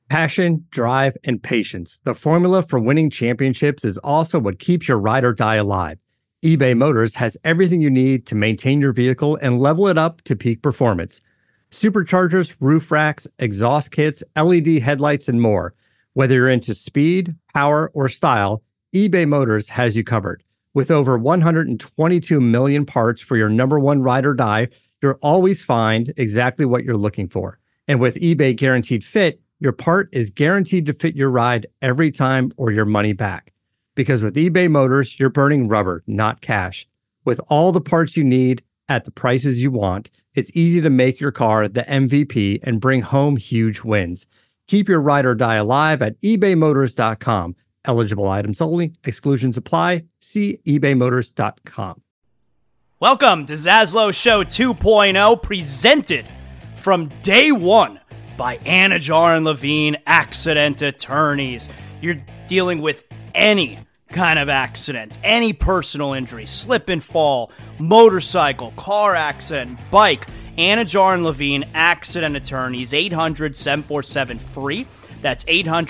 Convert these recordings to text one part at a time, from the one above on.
Passion, drive, and patience. The formula for winning championships is also what keeps your ride or die alive. eBay Motors has everything you need to maintain your vehicle and level it up to peak performance. Superchargers, roof racks, exhaust kits, LED headlights, and more. Whether you're into speed, power, or style, eBay Motors has you covered. With over 122 million parts for your number one ride or die, you'll always find exactly what you're looking for. And with eBay Guaranteed Fit, your part is guaranteed to fit your ride every time or your money back. Because with eBay Motors, you're burning rubber, not cash. With all the parts you need at the prices you want, it's easy to make your car the MVP and bring home huge wins. Keep your ride or die alive at ebaymotors.com. Eligible items only. Exclusions apply. See ebaymotors.com. Welcome to Zaslow Show 2.0, presented from day one by Anajar and Levine Accident Attorneys. You're dealing with any kind of accident, any personal injury, slip and fall, motorcycle, car accident, bike. Anajar and Levine Accident Attorneys, 800-747-FREE. That's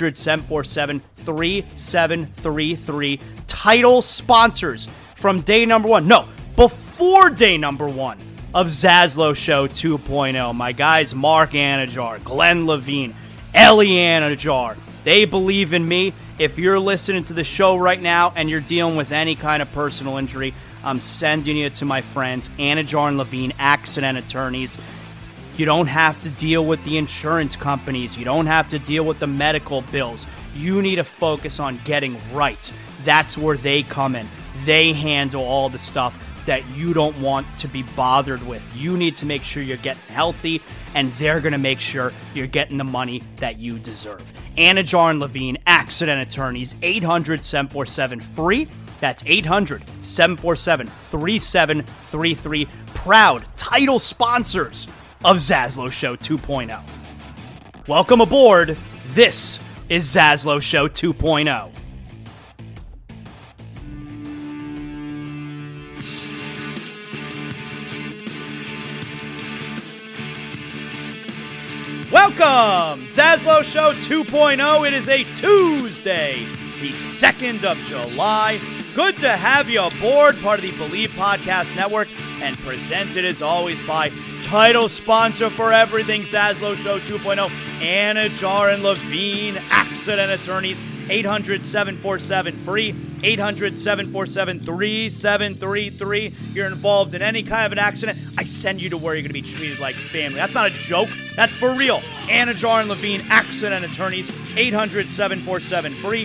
800-747-3733. Title sponsors from day number one. No, before day number one of Zaslow Show 2.0. My guys, Mark Anajar, Glenn Levine, Ellie Anajar. They believe in me. If you're listening to the show right now and you're dealing with any kind of personal injury, I'm sending you to my friends, Anajar and Levine Accident Attorneys. You don't have to deal with the insurance companies. You don't have to deal with the medical bills. You need to focus on getting right. That's where they come in. They handle all the stuff that you don't want to be bothered with. You need to make sure you're getting healthy, and they're going to make sure you're getting the money that you deserve. Anajar and Levine Accident Attorneys, 800-747-FREE. That's 800-747-3733. Proud title sponsors of Zaslow Show 2.0. Welcome aboard. This is Zaslow Show 2.0. Welcome, Zaslow Show 2.0. It is a Tuesday, the 2nd of July. Good to have you aboard, part of the Believe Podcast Network, and presented as always by title sponsor for everything Zaslow Show 2.0, Anajar and Levine Accident Attorneys, 800-747-FREE, 800-747-3733. You're involved in any kind of an accident, I send you to where you're going to be treated like family. That's not a joke. That's for real. Anajar and Levine Accident Attorneys, 800-747-FREE,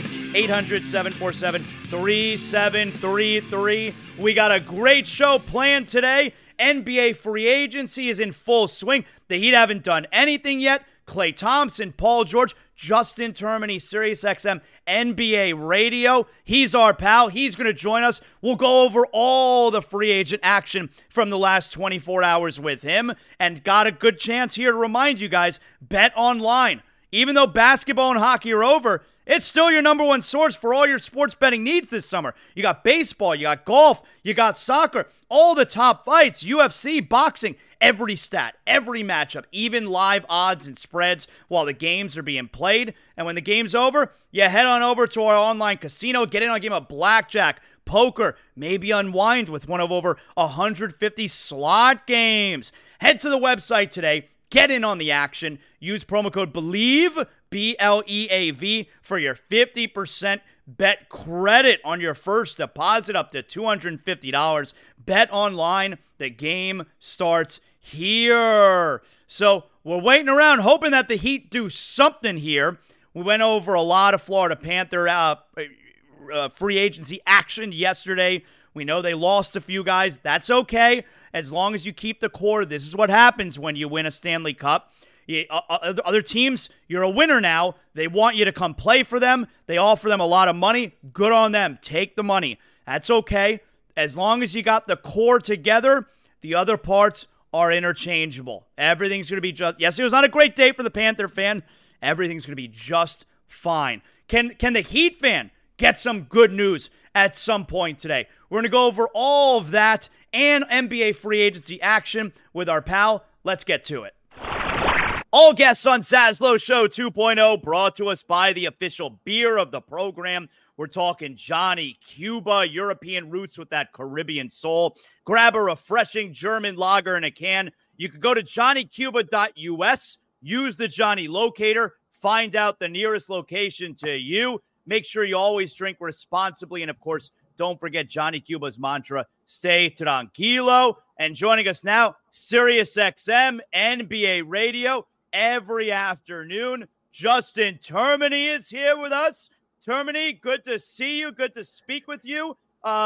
800-747-3733. We got a great show planned today. NBA free agency is in full swing. The Heat haven't done anything yet. Klay Thompson, Paul George, Justin Termini, SiriusXM NBA Radio. He's our pal. He's going to join us. We'll go over all the free agent action from the last 24 hours with him. And got a good chance here to remind you guys, bet online. Even though basketball and hockey are over, it's still your number one source for all your sports betting needs this summer. You got baseball, you got golf, you got soccer, all the top fights, UFC, boxing, every stat, every matchup, even live odds and spreads while the games are being played. And when the game's over, you head on over to our online casino, get in on a game of blackjack, poker, maybe unwind with one of over 150 slot games. Head to the website today. Get in on the action. Use promo code BELIEVE, BLEAV, for your 50% bet credit on your first deposit up to $250. Bet online. The game starts here. So we're waiting around hoping that the Heat do something here. We went over a lot of Florida Panther free agency action yesterday. We know they lost a few guys. That's okay. As long as you keep the core, this is what happens when you win a Stanley Cup. Other teams, you're a winner now. They want you to come play for them. They offer them a lot of money. Good on them. Take the money. That's okay. As long as you got the core together, the other parts are interchangeable. Everything's going to be just... Yes, it was not a great day for the Panther fan. Everything's going to be just fine. Can the Heat fan get some good news at some point today? We're going to go over all of that and NBA free agency action with our pal. Let's get to it. All guests on Zaslow Show 2.0 brought to us by the official beer of the program. We're talking Johnny Cuba, European roots with that Caribbean soul. Grab a refreshing German lager in a can. You can go to johnnycuba.us, use the Johnny Locator, find out the nearest location to you. Make sure you always drink responsibly. And, of course, don't forget Johnny Cuba's mantra, stay tranquilo. And joining us now, SiriusXM NBA Radio every afternoon. Justin Termini is here with us. Termini, good to see you. Good to speak with you.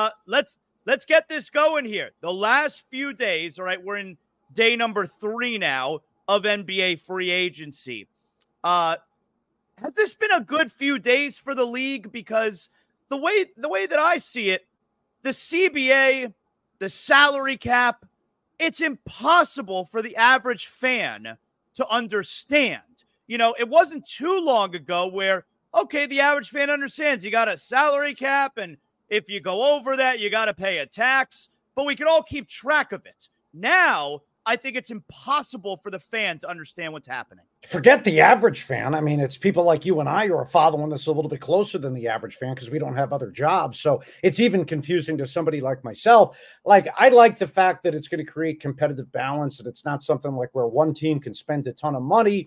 Let's get this going here. The last few days, all right, we're in day number 3 now of NBA free agency. Has this been a good few days for the league? Because the way that I see it, the CBA, the salary cap, it's impossible for the average fan to understand. You know, it wasn't too long ago where, okay, the average fan understands you got a salary cap, and if you go over that, you got to pay a tax, but we can all keep track of it. Now, I think it's impossible for the fan to understand what's happening. Forget the average fan. I mean, it's people like you and I who are following this a little bit closer than the average fan because we don't have other jobs. So it's even confusing to somebody like myself. Like, I like the fact that it's going to create competitive balance, and it's not something like where one team can spend a ton of money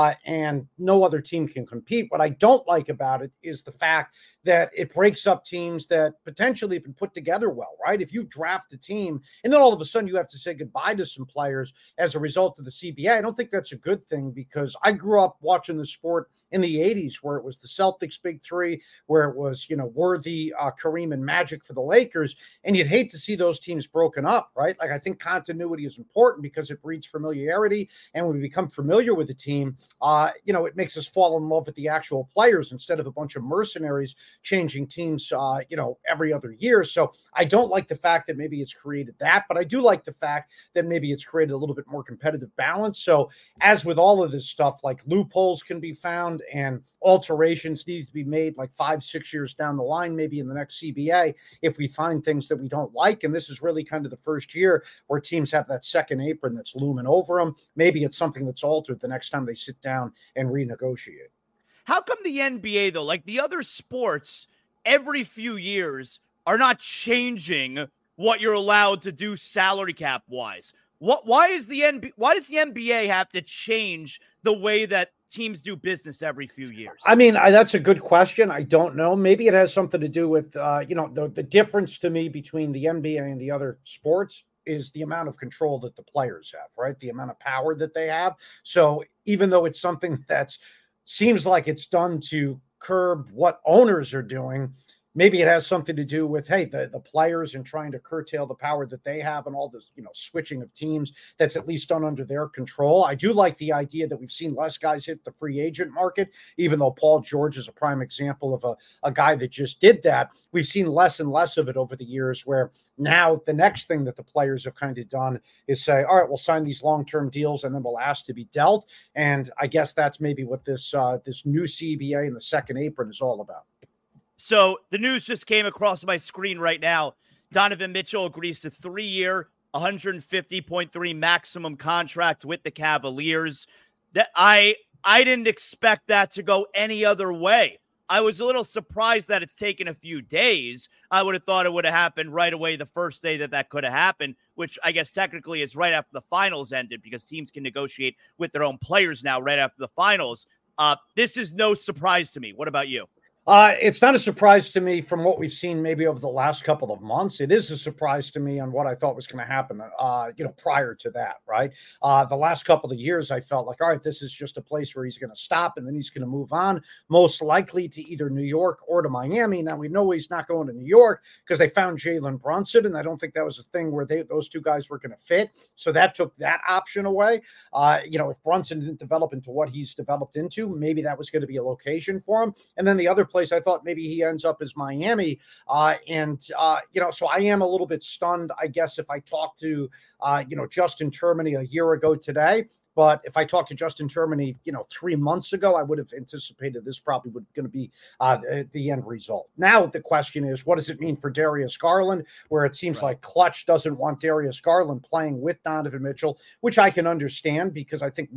and no other team can compete. What I don't like about it is the fact that it breaks up teams that potentially have been put together well, right? If you draft a team and then all of a sudden you have to say goodbye to some players as a result of the CBA, I don't think that's a good thing, because I grew up watching the sport in the 80s where it was the Celtics big three, where it was, Worthy, Kareem, and Magic for the Lakers. And you'd hate to see those teams broken up, right? Like, I think continuity is important because it breeds familiarity. And when we become familiar with the team, it makes us fall in love with the actual players instead of a bunch of mercenaries changing teams, every other year. So I don't like the fact that maybe it's created that, but I do like the fact that maybe it's created a little bit more competitive balance. So as with all of this stuff, like, loopholes can be found and alterations need to be made like 5-6 years down the line, maybe in the next CBA, if we find things that we don't like. And this is really kind of the first year where teams have that second apron that's looming over them. Maybe it's something that's altered the next time they sit down and renegotiate. How come the NBA, though, like the other sports, every few years are not changing what you're allowed to do salary cap wise? Why does the NBA have to change the way that teams do business every few years? I mean, that's a good question. I don't know. Maybe it has something to do with, the difference to me between the NBA and the other sports is the amount of control that the players have, right? The amount of power that they have. So even though it's something that seems like it's done to curb what owners are doing, maybe it has something to do with, hey, the players and trying to curtail the power that they have and all this, switching of teams that's at least done under their control. I do like the idea that we've seen less guys hit the free agent market, even though Paul George is a prime example of a guy that just did that. We've seen less and less of it over the years, where now the next thing that the players have kind of done is say, all right, we'll sign these long-term deals and then we'll ask to be dealt. And I guess that's maybe what this new CBA and the second apron is all about. So the news just came across my screen right now. Donovan Mitchell agrees to 3-year, $150.3 maximum contract with the Cavaliers. That I didn't expect that to go any other way. I was a little surprised that it's taken a few days. I would have thought it would have happened right away the first day that could have happened, which I guess technically is right after the finals ended, because teams can negotiate with their own players now right after the finals. This is no surprise to me. What about you? It's not a surprise to me from what we've seen maybe over the last couple of months. It is a surprise to me on what I thought was going to happen, prior to that, right? The last couple of years, I felt like, all right, this is just a place where he's going to stop and then he's going to move on, most likely to either New York or to Miami. Now, we know he's not going to New York because they found Jalen Brunson, and I don't think that was a thing where those two guys were going to fit. So that took that option away. If Brunson didn't develop into what he's developed into, maybe that was going to be a location for him. And then the other place I thought maybe he ends up is Miami. So I am a little bit stunned, I guess, if I talked to, Justin Termini a year ago today, But if I talked to Justin Termini, 3 months ago, I would have anticipated this probably would going to be the end result. Now the question is, what does it mean for Darius Garland, where it seems like Clutch doesn't want Darius Garland playing with Donovan Mitchell, which I can understand because I think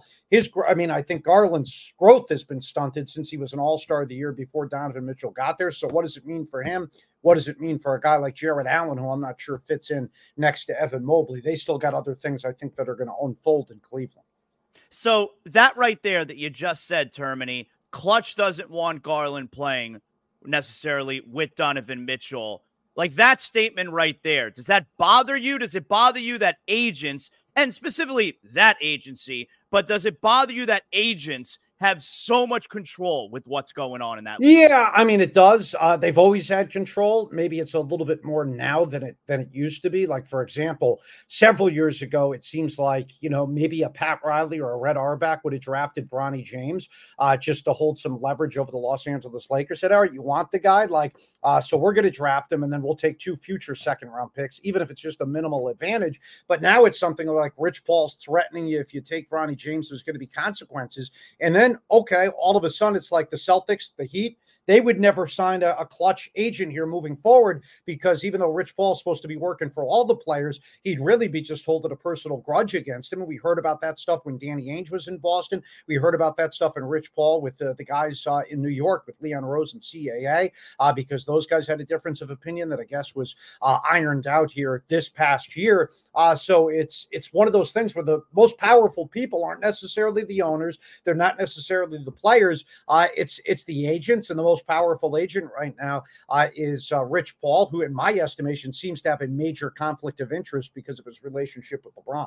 I think Garland's growth has been stunted since he was an all-star the year before Donovan Mitchell got there. So what does it mean for him? What does it mean for a guy like Jarrett Allen, who I'm not sure fits in next to Evan Mobley? They still got other things I think that are going to unfold in Cleveland. So that right there that you just said, Termini, Clutch doesn't want Garland playing necessarily with Donovan Mitchell. Like that statement right there, does that bother you? Does it bother you that agents, and specifically that agency, but does it bother you that agents have so much control with what's going on in that league? Yeah, I mean, it does. They've always had control. Maybe it's a little bit more now than it used to be. Like, for example, several years ago, it seems like, maybe a Pat Riley or a Red Auerbach would have drafted Bronny James just to hold some leverage over the Los Angeles Lakers. Said, all right, you want the guy? So we're going to draft him, and then we'll take 2 future second-round picks, even if it's just a minimal advantage. But now it's something like Rich Paul's threatening you. If you take Bronny James, there's going to be consequences. And then, okay, all of a sudden it's like the Celtics, the Heat, they would never sign a Clutch agent here moving forward because even though Rich Paul's supposed to be working for all the players, he'd really be just holding a personal grudge against him. And we heard about that stuff when Danny Ainge was in Boston. We heard about that stuff in Rich Paul with the guys in New York with Leon Rose and CAA because those guys had a difference of opinion that I guess was ironed out here this past year. So it's one of those things where the most powerful people aren't necessarily the owners. They're not necessarily the players. It's the agents, and the most powerful agent right now is Rich Paul, who in my estimation seems to have a major conflict of interest because of his relationship with LeBron.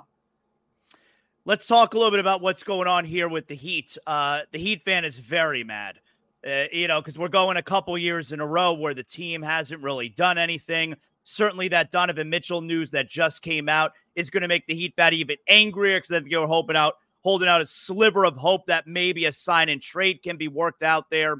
Let's talk a little bit about what's going on here with the Heat. The Heat fan is very mad, because we're going a couple years in a row where the team hasn't really done anything. Certainly that Donovan Mitchell news that just came out is going to make the Heat fan even angrier because they're holding out a sliver of hope that maybe a sign and trade can be worked out there.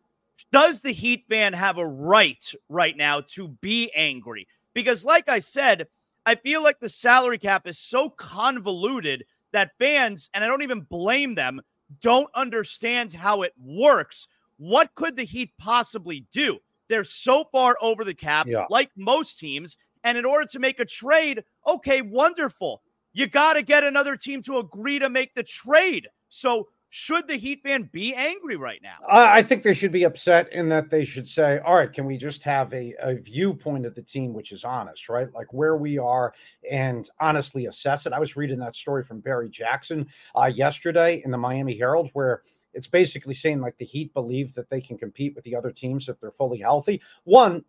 Does the Heat fan have a right now to be angry? Because like I said, I feel like the salary cap is so convoluted that fans, and I don't even blame them, don't understand how it works. What could the Heat possibly do? They're so far over the cap, like most teams, and in order to make a trade, okay, wonderful. You got to get another team to agree to make the trade. So should the Heat fan be angry right now? I think they should be upset in that they should say, all right, can we just have a viewpoint of the team which is honest, right? Like where we are and honestly assess it. I was reading that story from Barry Jackson yesterday in the Miami Herald where it's basically saying like the Heat believe that they can compete with the other teams if they're fully healthy. One,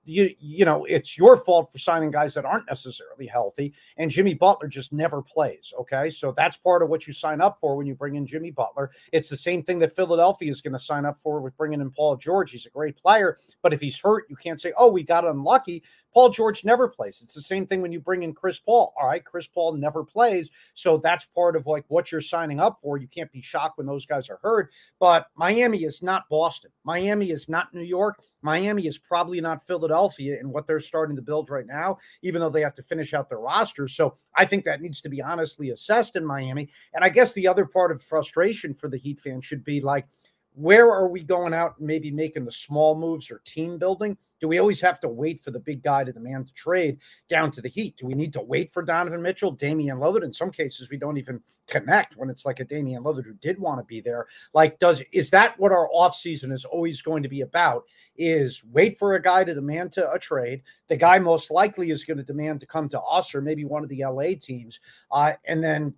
it's your fault for signing guys that aren't necessarily healthy, and Jimmy Butler just never plays, okay? So that's part of what you sign up for when you bring in Jimmy Butler. It's the same thing that Philadelphia is going to sign up for with bringing in Paul George. He's a great player, but if he's hurt, you can't say, oh, we got unlucky. Paul George never plays. It's the same thing when you bring in Chris Paul. All right, Chris Paul never plays. So that's part of like what you're signing up for. You can't be shocked when those guys are hurt. But Miami is not Boston. Miami is not New York. Miami is probably not Philadelphia in what they're starting to build right now, even though they have to finish out their roster. So I think that needs to be honestly assessed in Miami. And I guess the other part of frustration for the Heat fans should be like, where are we going out and maybe making the small moves or team building? Do we always have to wait for the big guy to demand the trade down to the Heat? Do we need to wait for Donovan Mitchell, Damian Lillard? In some cases, we don't even connect when it's like a Damian Lillard who did want to be there. Like, is that what our offseason is always going to be about? Is wait for a guy to demand a trade. The guy most likely is going to demand to come to us or maybe one of the LA teams. And then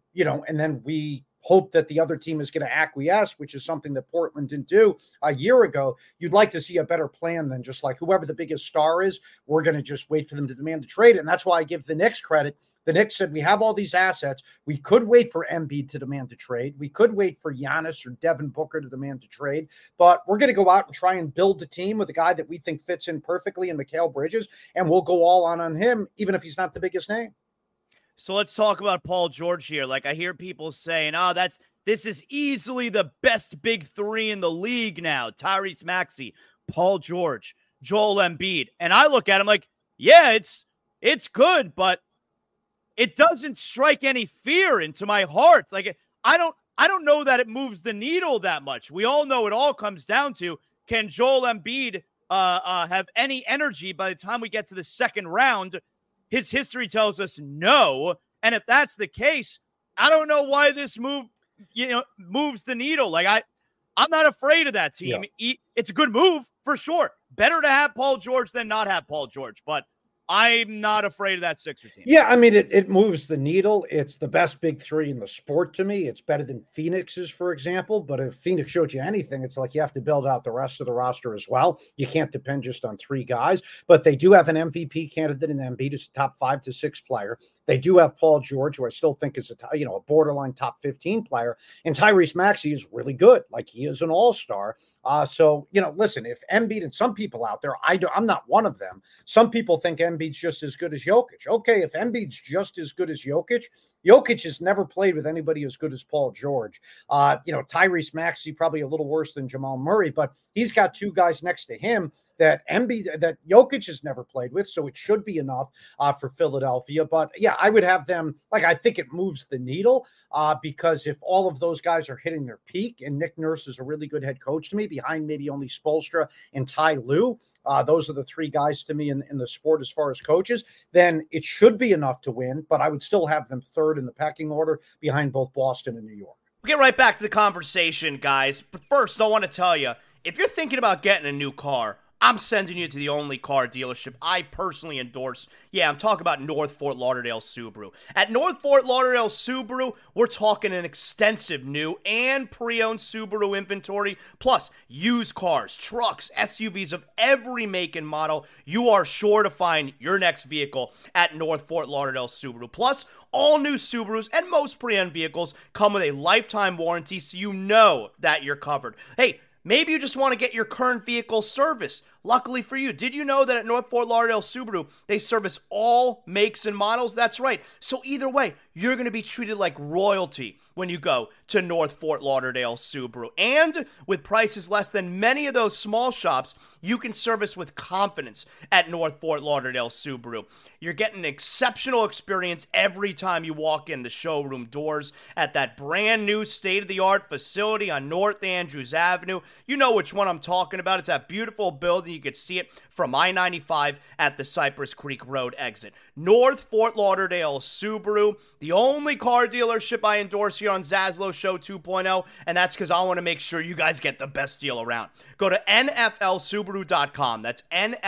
we hope that the other team is going to acquiesce, which is something that Portland didn't do a year ago. You'd like to see a better plan than just like whoever the biggest star is, we're going to just wait for them to demand the trade. And that's why I give the Knicks credit. The Knicks said, we have all these assets. We could wait for Embiid to demand a trade. We could wait for Giannis or Devin Booker to demand a trade, but we're going to go out and try and build a team with a guy that we think fits in perfectly in Mikal Bridges, and we'll go all on him, even if he's not the biggest name. So let's talk about Paul George here. Like I hear people saying, this is easily the best big three in the league now. Tyrese Maxey, Paul George, Joel Embiid. And I look at him like, yeah, it's good, but it doesn't strike any fear into my heart. Like I don't know that it moves the needle that much. We all know it all comes down to, can Joel Embiid have any energy by the time we get to the second round? His history tells us no. And if that's the case, I don't know why this move, moves the needle. Like I'm not afraid of that team. Yeah. It's a good move for sure. Better to have Paul George than not have Paul George, but I'm not afraid of that Sixer team. Yeah, I mean, it moves the needle. It's the best big three in the sport to me. It's better than Phoenix's, for example. But if Phoenix showed you anything, it's like you have to build out the rest of the roster as well. You can't depend just on three guys. But they do have an MVP candidate in Embiid, who's a top 5 to 6 player. They do have Paul George, who I still think is a borderline top 15 player. And Tyrese Maxey is really good. Like, he is an all-star. So, listen, if Embiid, and some people out there, I'm not one of them. Some people think Embiid's just as good as Jokic. Okay, if Embiid's just as good as Jokic has never played with anybody as good as Paul George. Tyrese Maxey probably a little worse than Jamal Murray, but he's got two guys next to him that Jokic has never played with, so it should be enough for Philadelphia. But yeah, I would have them, I think it moves the needle because if all of those guys are hitting their peak, and Nick Nurse is a really good head coach to me, behind maybe only Spoelstra and Ty Lue, those are the three guys to me in the sport as far as coaches, then it should be enough to win, but I would still have them third in the pecking order behind both Boston and New York. We'll get right back to the conversation, guys. But first, I want to tell you, if you're thinking about getting a new car, I'm sending you to the only car dealership I personally endorse. Yeah, I'm talking about North Fort Lauderdale Subaru. At North Fort Lauderdale Subaru, we're talking an extensive new and pre-owned Subaru inventory, plus used cars, trucks, SUVs of every make and model. You are sure to find your next vehicle at North Fort Lauderdale Subaru. Plus, all new Subarus and most pre-owned vehicles come with a lifetime warranty, so you know that you're covered. Hey, maybe you just want to get your current vehicle serviced. Luckily for you, did you know that at North Fort Lauderdale Subaru, they service all makes and models? That's right. So either way, you're going to be treated like royalty when you go to North Fort Lauderdale Subaru. And with prices less than many of those small shops, you can service with confidence at North Fort Lauderdale Subaru. You're getting an exceptional experience every time you walk in the showroom doors at that brand new state-of-the-art facility on North Andrews Avenue. You know which one I'm talking about. It's that beautiful building. You could see it from I-95 at the Cypress Creek Road exit. North Fort Lauderdale Subaru, the only car dealership I endorse here on Zaslow Show 2.0, and that's because I want to make sure you guys get the best deal around. Go to nflsubaru.com. That's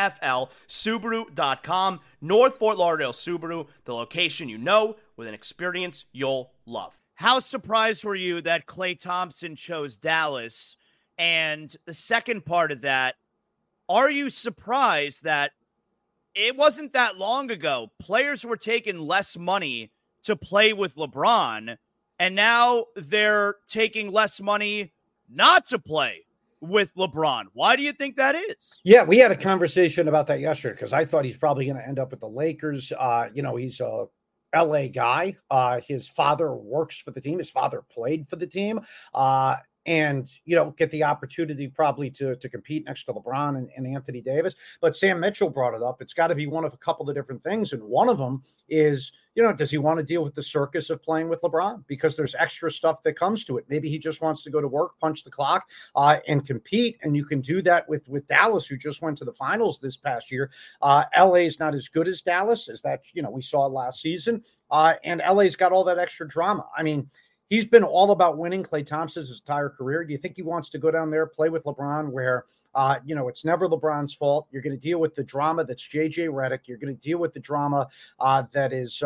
nflsubaru.com. North Fort Lauderdale Subaru, the location you know with an experience you'll love. How surprised were you that Klay Thompson chose Dallas? And the second part of that, are you surprised that it wasn't that long ago players were taking less money to play with LeBron, and now they're taking less money not to play with LeBron? Why do you think that is? Yeah, we had a conversation about that yesterday because I thought he's probably going to end up with the Lakers. He's a LA guy. His father works for the team. His father played for the team. And, get the opportunity probably to compete next to LeBron and Anthony Davis. But Sam Mitchell brought it up. It's got to be one of a couple of different things. And one of them is, does he want to deal with the circus of playing with LeBron? Because there's extra stuff that comes to it. Maybe he just wants to go to work, punch the clock, and compete. And you can do that with Dallas, who just went to the finals this past year. LA is not as good as Dallas, as that, we saw last season. And LA's got all that extra drama. I mean, he's been all about winning, Klay Thompson's entire career. Do you think he wants to go down there, play with LeBron, where, it's never LeBron's fault? You're going to deal with the drama that's JJ Redick. You're going to deal with the drama that is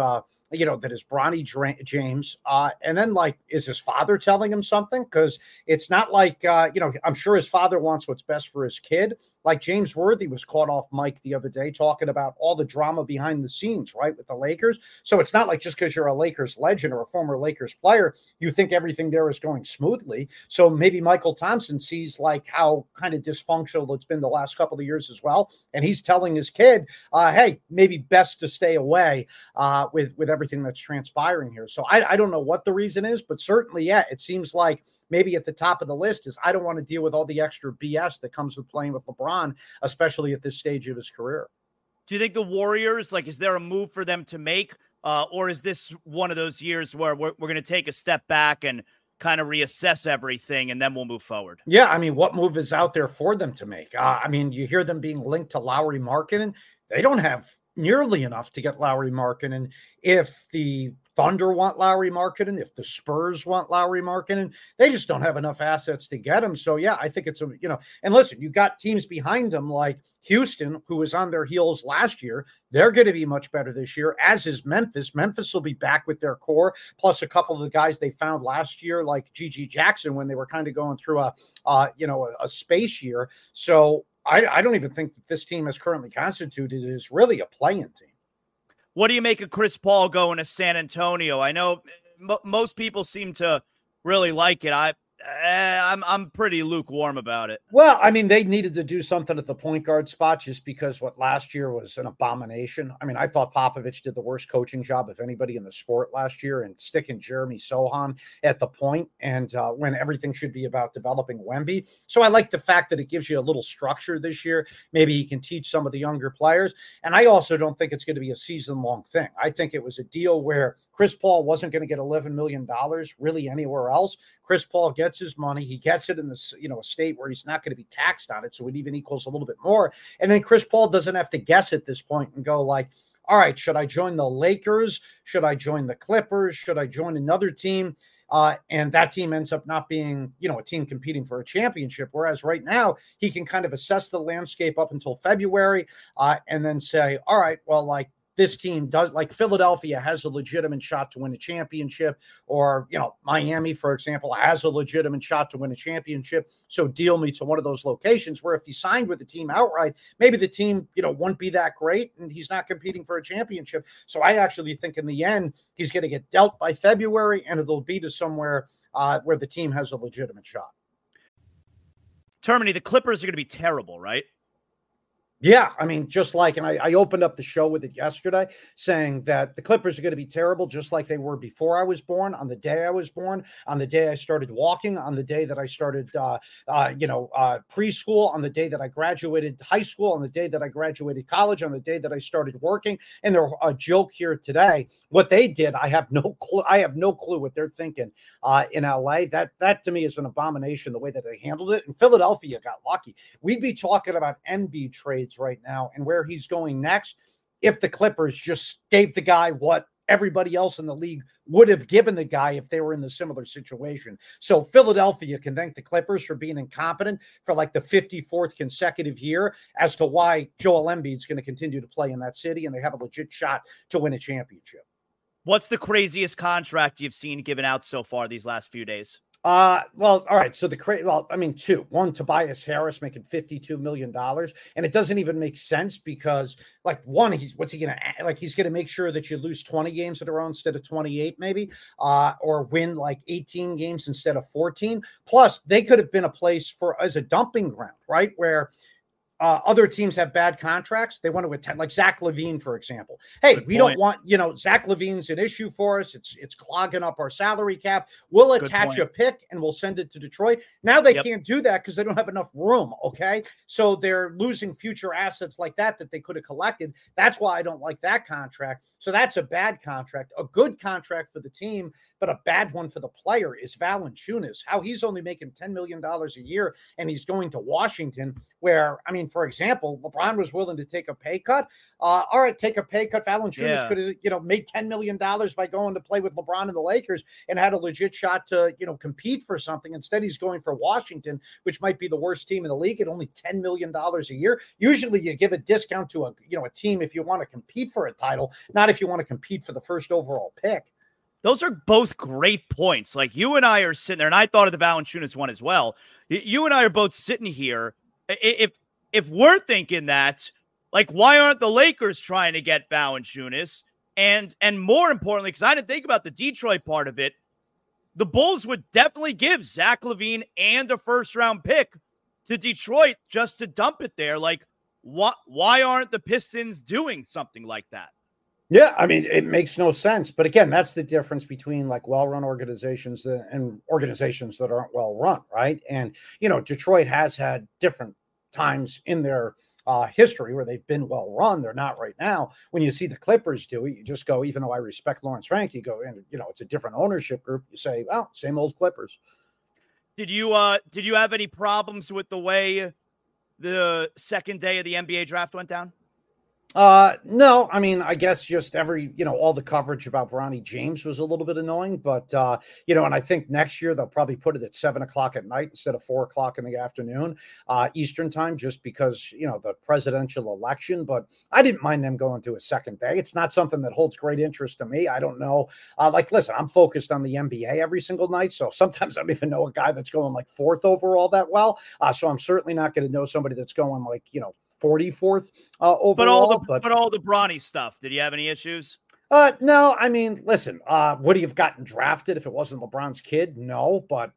Bronny James. And then, is his father telling him something? Because it's not like, I'm sure his father wants what's best for his kid. Like James Worthy was caught off mic the other day talking about all the drama behind the scenes, right, with the Lakers. So it's not like just because you're a Lakers legend or a former Lakers player, you think everything there is going smoothly. So maybe Michael Thompson sees how kind of dysfunctional it's been the last couple of years as well. And he's telling his kid, hey, maybe best to stay away with everything that's transpiring here. So I don't know what the reason is, but certainly, yeah, it seems like maybe at the top of the list is I don't want to deal with all the extra BS that comes with playing with LeBron, especially at this stage of his career. Do you think the Warriors, is there a move for them to make? Or is this one of those years where we're going to take a step back and kind of reassess everything, and then we'll move forward. Yeah, I mean, what move is out there for them to make? I mean, you hear them being linked to Lauri Markkanen. They don't have nearly enough to get Lauri Markkanen. If the Thunder want Lauri Markkanen, if the Spurs want Lauri Markkanen, they just don't have enough assets to get him. So yeah, I think it's and listen, you got teams behind them like Houston, who was on their heels last year. They're going to be much better this year, as is Memphis. Memphis will be back with their core, plus a couple of the guys they found last year, like G.G. Jackson, when they were kind of going through a space year. So I don't even think that this team as currently constituted is really a play-in team. What do you make of Chris Paul going to San Antonio? I know most people seem to really like it. I'm pretty lukewarm about it. Well, I mean, they needed to do something at the point guard spot just because what last year was an abomination. I mean, I thought Popovich did the worst coaching job of anybody in the sport last year, and sticking Jeremy Sohan at the point, and when everything should be about developing Wemby. So I like the fact that it gives you a little structure this year. Maybe he can teach some of the younger players. And I also don't think it's going to be a season-long thing. I think it was a deal where Chris Paul wasn't going to get $11 million really anywhere else. Chris Paul gets his money. He gets it in this, a state where he's not going to be taxed on it. So it even equals a little bit more. And then Chris Paul doesn't have to guess at this point and go like, all right, should I join the Lakers? Should I join the Clippers? Should I join another team? And that team ends up not being, a team competing for a championship. Whereas right now he can kind of assess the landscape up until February and then say, all right, well, like, this team does, like Philadelphia has a legitimate shot to win a championship, or, Miami, for example, has a legitimate shot to win a championship. So deal me to one of those locations where if he signed with the team outright, maybe the team, wouldn't be that great and he's not competing for a championship. So I actually think in the end, he's going to get dealt by February and it'll be to somewhere where the team has a legitimate shot. Termini, the Clippers are going to be terrible, right? Yeah, I mean, just like, and I opened up the show with it yesterday saying that the Clippers are going to be terrible, just like they were before I was born, on the day I was born, on the day I started walking, on the day that I started, preschool, on the day that I graduated high school, on the day that I graduated college, on the day that I started working. And they're a joke here today. What they did, I have no clue. I have no clue what they're thinking in LA. That to me is an abomination, the way that they handled it. And Philadelphia got lucky. We'd be talking about Embiid trades right now and where he's going next if the Clippers just gave the guy what everybody else in the league would have given the guy if they were in the similar situation. So Philadelphia can thank the Clippers for being incompetent for like the 54th consecutive year as to why Joel Embiid is going to continue to play in that city and they have a legit shot to win a championship. What's the craziest contract you've seen given out so far these last few days? Well, all right. So two. One, Tobias Harris making $52 million. And it doesn't even make sense because, like, one, he's going to make sure that you lose 20 games in a row instead of 28, maybe, or win like 18 games instead of 14. Plus, they could have been a place as a dumping ground, right? Where other teams have bad contracts. They want to attend, like Zach LaVine, for example. Hey, we don't want, Zach LaVine's an issue for us. It's clogging up our salary cap. We'll attach a pick and we'll send it to Detroit. Now they can't do that because they don't have enough room. Okay. So they're losing future assets like that they could have collected. That's why I don't like that contract. So that's a bad contract. A good contract for the team, but a bad one for the player is Valanciunas. How he's only making $10 million a year and he's going to Washington where, I mean, for example, LeBron was willing to take a pay cut. All right, take a pay cut. Valanciunas could have, made $10 million by going to play with LeBron and the Lakers and had a legit shot to, compete for something. Instead, he's going for Washington, which might be the worst team in the league at only $10 million a year. Usually you give a discount to a team if you want to compete for a title, not if you want to compete for the first overall pick. Those are both great points. Like, you and I are sitting there, and I thought of the Valanciunas one as well. You and I are both sitting here. If we're thinking that, like, why aren't the Lakers trying to get Valanciunas? And more importantly, because I didn't think about the Detroit part of it, the Bulls would definitely give Zach LaVine and a first-round pick to Detroit just to dump it there. Like, why aren't the Pistons doing something like that? Yeah, I mean, it makes no sense. But again, that's the difference between like well-run organizations and organizations that aren't well-run, right? And, Detroit has had different times in their history where they've been well run. They're not right now. When you see the Clippers do it, you just go, even though I respect Lawrence Frank, you go, and it's a different ownership group. You say, well, same old Clippers. Did you have any problems with the way the second day of the NBA draft went down? No, I mean, I guess just all the coverage about Bronny James was a little bit annoying, but, and I think next year they'll probably put it at 7:00 at night instead of 4:00 in the afternoon, Eastern time, just because, the presidential election, but I didn't mind them going to a second day. It's not something that holds great interest to me. I don't know. Listen, I'm focused on the NBA every single night. So sometimes I don't even know a guy that's going like fourth overall that well. So I'm certainly not going to know somebody that's going 44th overall. But all the Bronny stuff, did you have any issues? No, I mean, listen, would he have gotten drafted if it wasn't LeBron's kid? No, but,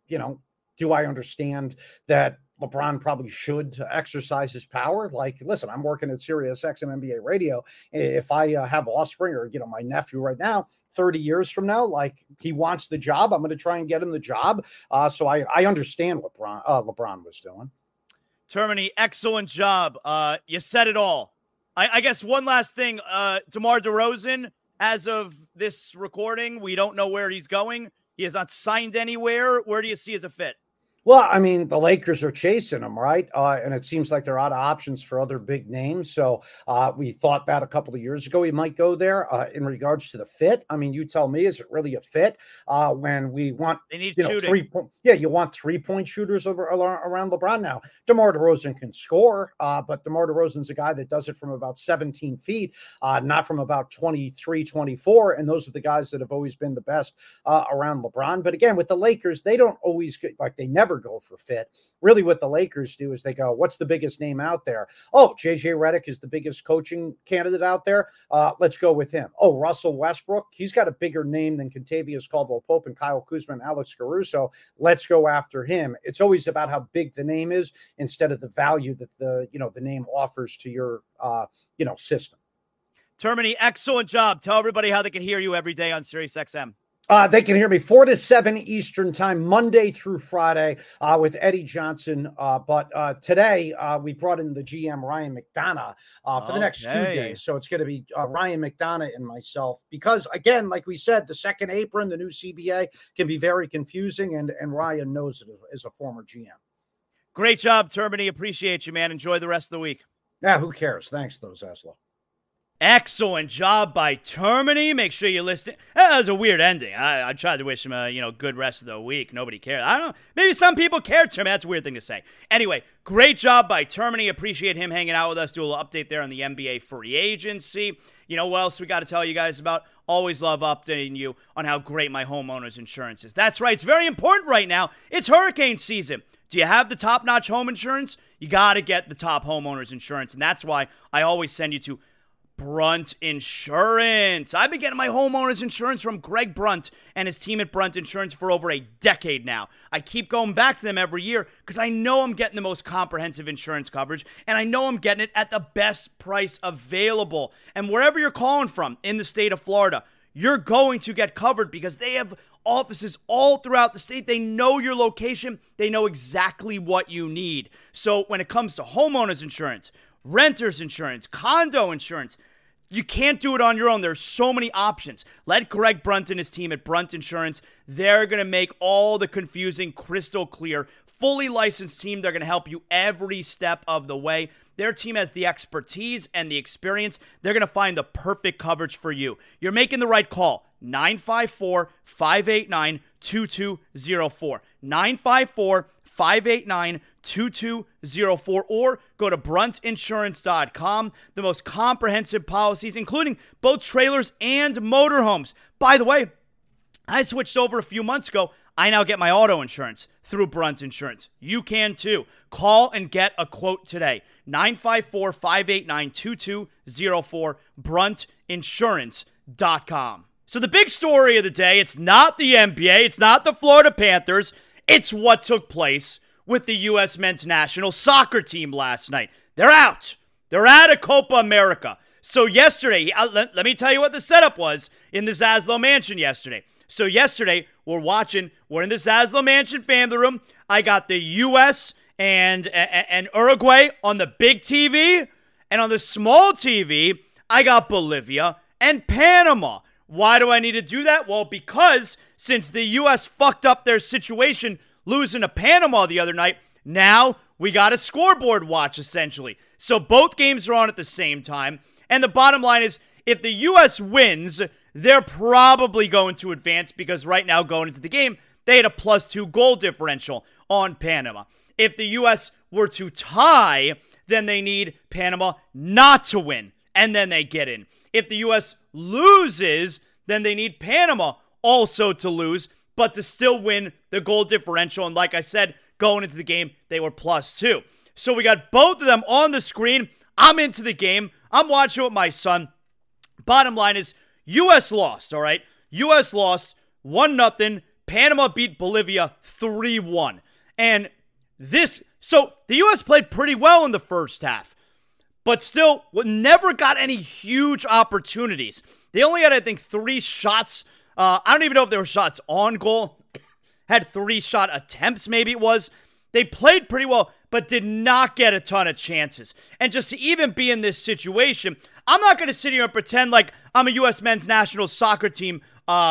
do I understand that LeBron probably should exercise his power? Listen, I'm working at Sirius XM NBA radio. If I have offspring or, my nephew right now, 30 years from now, he wants the job, I'm going to try and get him the job. So I understand what LeBron was doing. Termini, excellent job. You said it all. I guess one last thing. DeMar DeRozan, as of this recording, we don't know where he's going. He has not signed anywhere. Where do you see as a fit? Well, I mean, the Lakers are chasing him, right? And it seems like they're out of options for other big names. So we thought that a couple of years ago he might go there. In regards to the fit, I mean, you tell me, is it really a fit when we want they need shooting? You want 3-point shooters around LeBron now. DeMar DeRozan can score, but DeMar DeRozan's a guy that does it from about 17 feet, not from about 23, 24. And those are the guys that have always been the best around LeBron. But again, with the Lakers, they don't always get, they never go for fit. Really what the Lakers do is they go, what's the biggest name out there? Oh, JJ Redick is the biggest coaching candidate out there. Let's go with him. Oh, Russell Westbrook, he's got a bigger name than Kentavious Caldwell-Pope and Kyle Kuzma and Alex Caruso. Let's go after him. It's always about how big the name is instead of the value that the name offers to your system. Termini, excellent job. Tell everybody how they can hear you every day on Sirius XM. They can hear me 4 to 7 Eastern time, Monday through Friday with Eddie Johnson. But today we brought in the GM, Ryan McDonough, for the next 2 days. So it's going to be Ryan McDonough and myself because, again, like we said, the second apron, the new CBA can be very confusing, and Ryan knows it as a former GM. Great job, Termini. Appreciate you, man. Enjoy the rest of the week. Yeah, who cares? Thanks, though, Zaslow. Excellent job by Termini. Make sure you listen. That was a weird ending. I tried to wish him a good rest of the week. Nobody cared. I don't know. Maybe some people cared, Termini. That's a weird thing to say. Anyway, great job by Termini. Appreciate him hanging out with us. Do a little update there on the NBA free agency. You know what else we got to tell you guys about? Always love updating you on how great my homeowner's insurance is. That's right. It's very important right now. It's hurricane season. Do you have the top-notch home insurance? You got to get the top homeowner's insurance. And that's why I always send you to Brunt Insurance. I've been getting my homeowner's insurance from Greg Brunt and his team at Brunt Insurance for over a decade now. I keep going back to them every year because I know I'm getting the most comprehensive insurance coverage, and I know I'm getting it at the best price available. And wherever you're calling from in the state of Florida, you're going to get covered because they have offices all throughout the state. They know your location. They know exactly what you need. So when it comes to homeowners insurance, renter's insurance, condo insurance, you can't do it on your own. There's so many options. Let Greg Brunt and his team at Brunt Insurance, they're going to make all the confusing crystal clear. Fully licensed team. They're going to help you every step of the way. Their team has the expertise and the experience. They're going to find the perfect coverage for you. You're making the right call. 954-589-2204. 954-589-2204 or go to bruntinsurance.com. The most comprehensive policies, including both trailers and motorhomes. By the way, I switched over a few months ago. I now get my auto insurance through Brunt Insurance. You can too. Call and get a quote today. 954-589-2204, bruntinsurance.com. So the big story of the day, it's not the NBA, it's not the Florida Panthers, it's what took place with the U.S. men's national soccer team last night. They're out. They're out of Copa America. So yesterday, let me tell you what the setup was in the Zaslow Mansion yesterday. So yesterday, we're in the Zaslow Mansion family room. I got the U.S. and Uruguay on the big TV. And on the small TV, I got Bolivia and Panama. Why do I need to do that? Well, because since the U.S. fucked up their situation losing to Panama the other night, now we got a scoreboard watch, essentially. So both games are on at the same time. And the bottom line is, if the U.S. wins, they're probably going to advance because right now, going into the game, they had a +2 goal differential on Panama. If the U.S. were to tie, then they need Panama not to win, and then they get in. If the U.S. loses, then they need Panama also to lose, but to still win the goal differential. And like I said, going into the game, they were +2. So we got both of them on the screen. I'm into the game. I'm watching with my son. Bottom line is, U.S. lost, all right? U.S. lost 1-0. Panama beat Bolivia 3-1. And so the U.S. played pretty well in the first half, but still never got any huge opportunities. They only had, I think, 3 shots. I don't even know if there were shots on goal. Had 3 shot attempts, maybe it was. They played pretty well, but did not get a ton of chances. And just to even be in this situation, I'm not going to sit here and pretend like I'm a U.S. men's national soccer team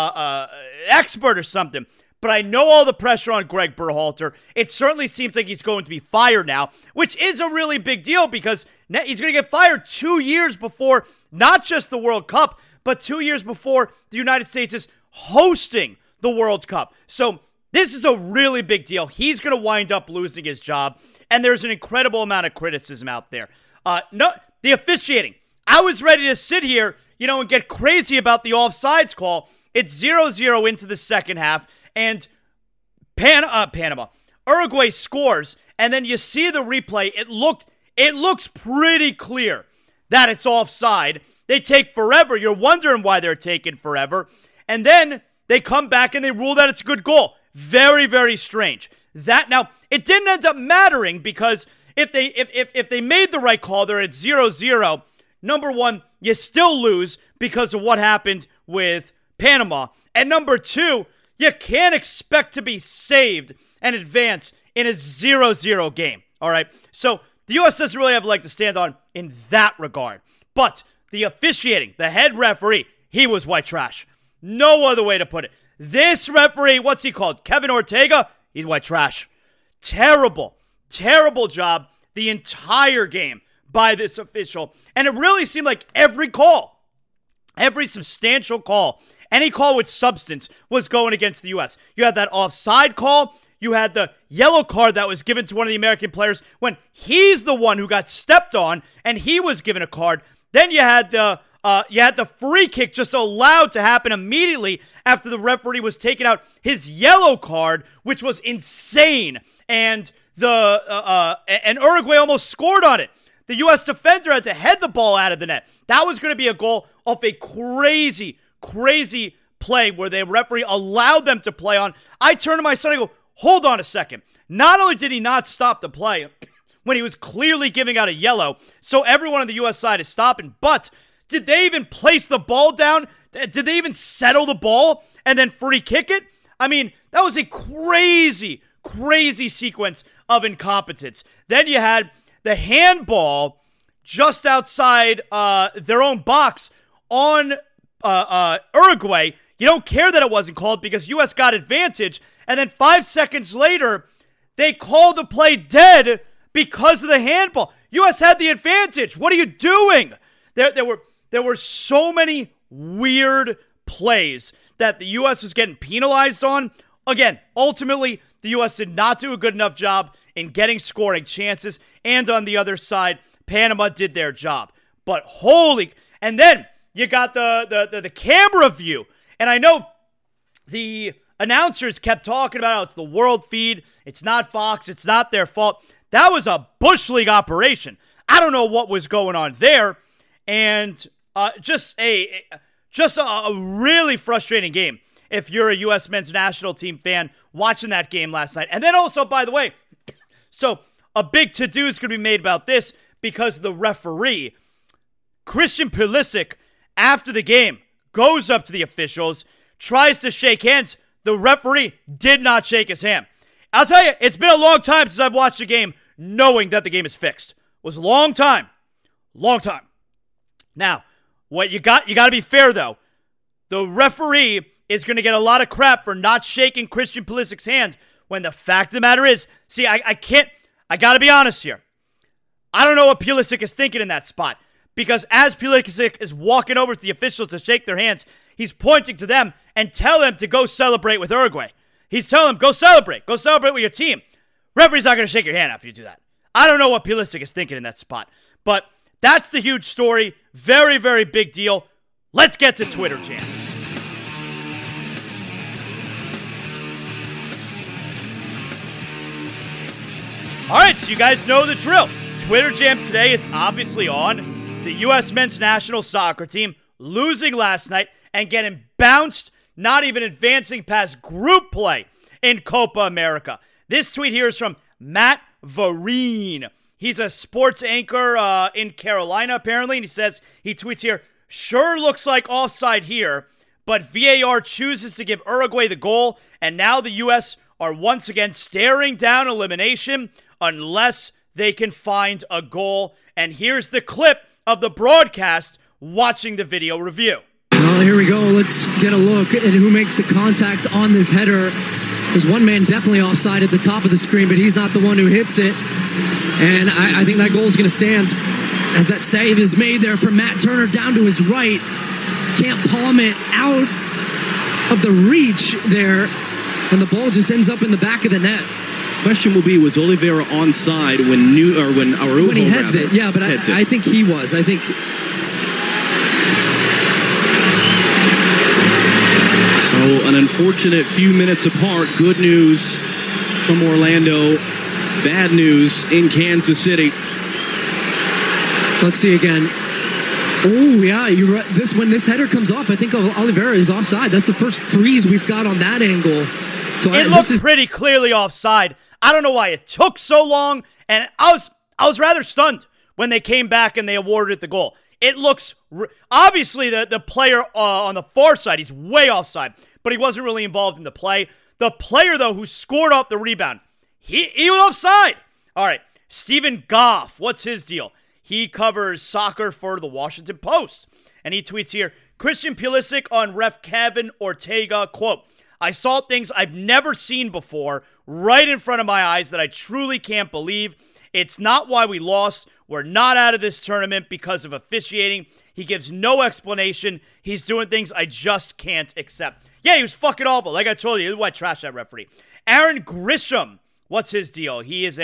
expert or something. But I know all the pressure on Greg Berhalter. It certainly seems like he's going to be fired now, which is a really big deal because he's going to get fired 2 years before not just the World Cup, but 2 years before the United States is hosting the World Cup. So this is a really big deal. He's going to wind up losing his job, and there's an incredible amount of criticism out there. The officiating. I was ready to sit here, and get crazy about the offsides call. It's 0-0 into the second half, and Panama. Uruguay scores, and then you see the replay. It looks pretty clear that it's offside. They take forever. You're wondering why they're taking forever. And then they come back and they rule that it's a good goal. Very, very strange. Now, it didn't end up mattering because if they made the right call, they're at 0-0. Number one, you still lose because of what happened with Panama. And number two, you can't expect to be saved and advance in a 0-0 game. All right. So the U.S. doesn't really have a leg to stand on in that regard. But the officiating, the head referee, he was white trash. No other way to put it. This referee, what's he called? Kevin Ortega? He's white trash. Terrible, terrible job the entire game by this official. And it really seemed like every call, every substantial call, any call with substance was going against the U.S. You had that offside call. You had the yellow card that was given to one of the American players when he's the one who got stepped on and he was given a card. Then you had the free kick just allowed to happen immediately after the referee was taking out his yellow card, which was insane. And and Uruguay almost scored on it. The U.S. defender had to head the ball out of the net. That was going to be a goal off a crazy play where the referee allowed them to play on. I turn to my son and go, hold on a second. Not only did he not stop the play when he was clearly giving out a yellow, so everyone on the U.S. side is stopping, but did they even place the ball down? Did they even settle the ball and then free kick it? I mean, that was a crazy sequence of incompetence. Then you had the handball just outside their own box on Uruguay. You don't care that it wasn't called because U.S. got advantage, and then 5 seconds later, they call the play dead because of the handball. U.S. had the advantage. What are you doing? There were so many weird plays that the U.S. was getting penalized on. Again, ultimately, the U.S. did not do a good enough job in getting scoring chances, and on the other side, Panama did their job. But and then you got the camera view. And I know the announcers kept talking about how it's the world feed. It's not Fox. It's not their fault. That was a Bush League operation. I don't know what was going on there. And just a really frustrating game if you're a U.S. men's national team fan watching that game last night. And then also, by the way, so a big to-do is going to be made about this because the referee, Christian Pulisic, after the game, goes up to the officials, tries to shake hands. The referee did not shake his hand. I'll tell you, it's been a long time since I've watched a game knowing that the game is fixed. It was a long time. Long time. Now, what you got to be fair, though. The referee is going to get a lot of crap for not shaking Christian Pulisic's hand when the fact of the matter is, see, I got to be honest here. I don't know what Pulisic is thinking in that spot, because as Pulisic is walking over to the officials to shake their hands, he's pointing to them and tell them to go celebrate with Uruguay. He's telling them, go celebrate with your team. Referee's not going to shake your hand after you do that. I don't know what Pulisic is thinking in that spot, but that's the huge story. Very, very big deal. Let's get to Twitter Jam. All right, so you guys know the drill. Twitter Jam today is obviously on the U.S. men's national soccer team losing last night and getting bounced, not even advancing past group play in Copa America. This tweet here is from Matt Vereen. He's a sports anchor in Carolina, apparently, and he tweets here, sure looks like offside here, but VAR chooses to give Uruguay the goal, and now the U.S. are once again staring down elimination unless they can find a goal. And here's the clip of the broadcast watching the video review. Well, here we go. Let's get a look at who makes the contact on this header. There's one man definitely offside at the top of the screen, but he's not the one who hits it. And I think that goal is going to stand as that save is made there from Matt Turner down to his right. Can't palm it out of the reach there, and the ball just ends up in the back of the net. Question will be, was Oliveira onside when Araujo when he heads it? Yeah, but I think he was. I think. So an unfortunate few minutes apart. Good news from Orlando. Bad news in Kansas City. Let's see again. Oh, yeah, you're right. When this header comes off, I think Oliveira is offside. That's the first freeze we've got on that angle. So it looked pretty clearly offside. I don't know why it took so long, and I was rather stunned when they came back and they awarded it the goal. It looks obviously the player on the far side, he's way offside, but he wasn't really involved in the play. The player though who scored off the rebound, he was offside. All right, Stephen Goff, what's his deal? He covers soccer for the Washington Post, and he tweets here: Christian Pulisic on ref Kevin Ortega, quote, I saw things I've never seen before right in front of my eyes that I truly can't believe. It's not why we lost. We're not out of this tournament because of officiating. He gives no explanation. He's doing things I just can't accept. Yeah, he was fucking awful. Like I told you, this is why I trash that referee. Aaron Grisham, what's his deal? He is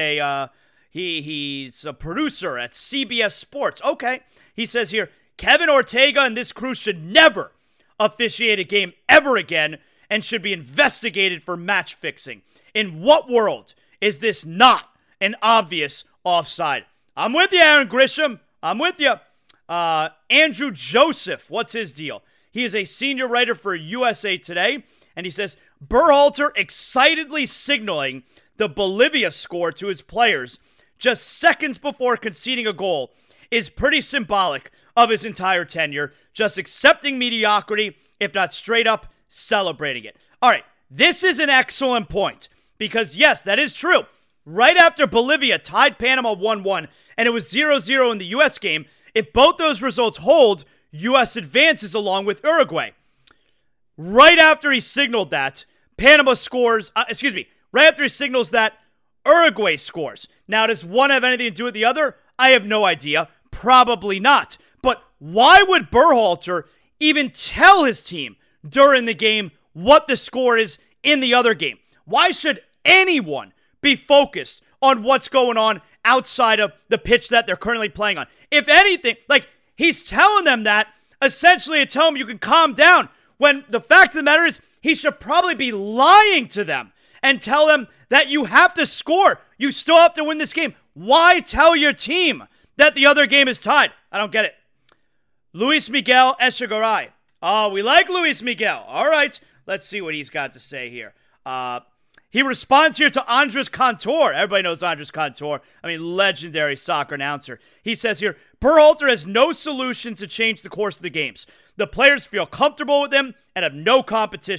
he's a producer at CBS Sports. Okay. He says here, Kevin Ortega and this crew should never officiate a game ever again and should be investigated for match fixing. In what world is this not an obvious offside? I'm with you, Aaron Grisham. I'm with you. Andrew Joseph, what's his deal? He is a senior writer for USA Today, and he says, Berhalter excitedly signaling the Bolivia score to his players just seconds before conceding a goal is pretty symbolic of his entire tenure, just accepting mediocrity, if not straight up celebrating it. All right, this is an excellent point because, yes, that is true. Right after Bolivia tied Panama 1-1 and it was 0-0 in the U.S. game, if both those results hold, U.S. advances along with Uruguay. Right after he signaled that, Panama scores, right after he signals that, Uruguay scores. Now, does one have anything to do with the other? I have no idea. Probably not. But why would Berhalter even tell his team during the game what the score is in the other game? Why should anyone be focused on what's going on outside of the pitch that they're currently playing on? If anything, he's telling them that essentially to tell them you can calm down, when the fact of the matter is he should probably be lying to them and tell them that you have to score. You still have to win this game. Why tell your team that the other game is tied? I don't get it. Luis Miguel Echegaray. Oh, we like Luis Miguel. All right. Let's see what he's got to say here. He responds here to Andres Cantor. Everybody knows Andres Cantor. Legendary soccer announcer. He says here, Berhalter has no solutions to change the course of the games. The players feel comfortable with him and have no competition.